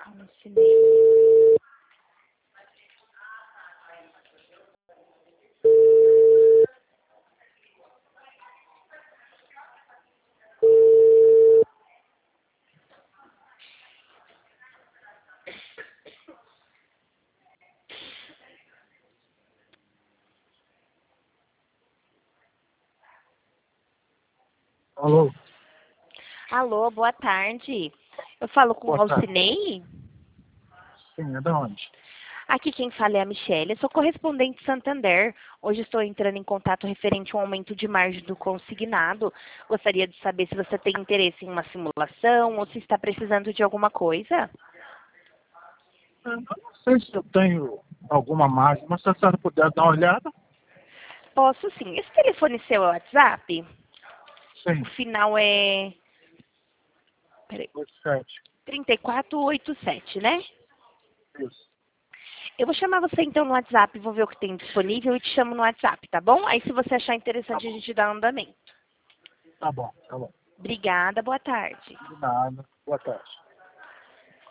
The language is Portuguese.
Alcinei. Alô? Alô, boa tarde. Eu falo com o Boa tarde. Alcinei? Sim, é de onde? Aqui quem fala é a Michelle, eu sou correspondente Santander. Hoje estou entrando em contato referente ao aumento de margem do consignado. Gostaria de saber se você tem interesse em uma simulação ou se está precisando de alguma coisa. Eu não sei se eu tenho alguma margem, mas se a senhora puder dar uma olhada. Posso sim. Esse telefone seu é o WhatsApp? O Sim, final é... Peraí, 87. 3487, né? Isso. Eu vou chamar você então no WhatsApp, vou ver o que tem disponível e te chamo no WhatsApp, tá bom? Aí se você achar Tá interessante a bom, gente dá andamento. tá bom, tá bom. Obrigada, boa tarde. De nada. Boa tarde.